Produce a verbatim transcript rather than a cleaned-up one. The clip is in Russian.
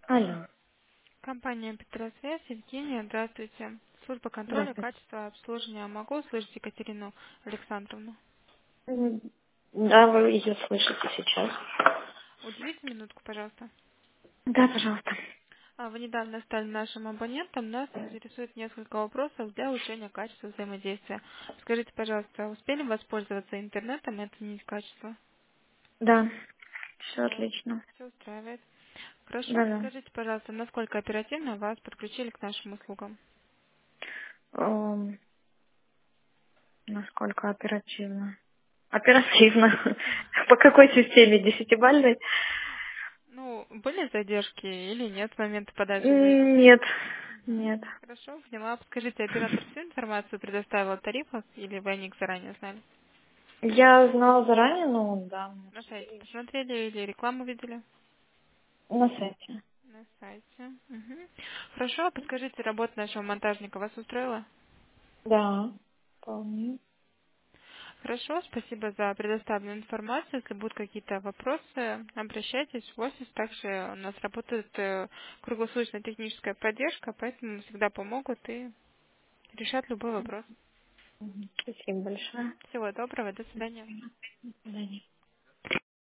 Алло, Компания Петросвязь, Евгения, здравствуйте. Служба контроля здравствуйте. качества обслуживания. Могу услышать Екатерину Александровну? М, Да, вы ее слышите сейчас. Уделите минутку, пожалуйста. Да, пожалуйста. А, Вы недавно стали нашим абонентом. Нас интересует несколько вопросов для улучшения качества взаимодействия. Скажите, пожалуйста, успели воспользоваться интернетом и оценить качество? Да, все Да, отлично. все устраивает. Хорошо, Да-да. скажите, пожалуйста, насколько оперативно вас подключили к нашим услугам? Эм, Насколько оперативно? Оперативно. По какой системе? Десятибальной? Ну, были задержки или нет с момента подачи М, заявки? Нет, Мгм. нет. Хорошо, поняла. Скажите, оператор всю информацию предоставил о тарифах или вы о них заранее знали? Я знала заранее, но да, мы На сайте обсудили еще. посмотрели или рекламу видели? На сайте. На сайте. Мгм. Хорошо, а подскажите, работа нашего монтажника вас устроила? Да, вполне. Хорошо, спасибо за предоставленную информацию. Если будут какие-то вопросы, обращайтесь в офис. Также у нас работает э, круглосуточная техническая поддержка, поэтому всегда помогут и решат любой вопрос. Мгм. Спасибо большое. Мгм. Всего доброго, до свидания. До свидания.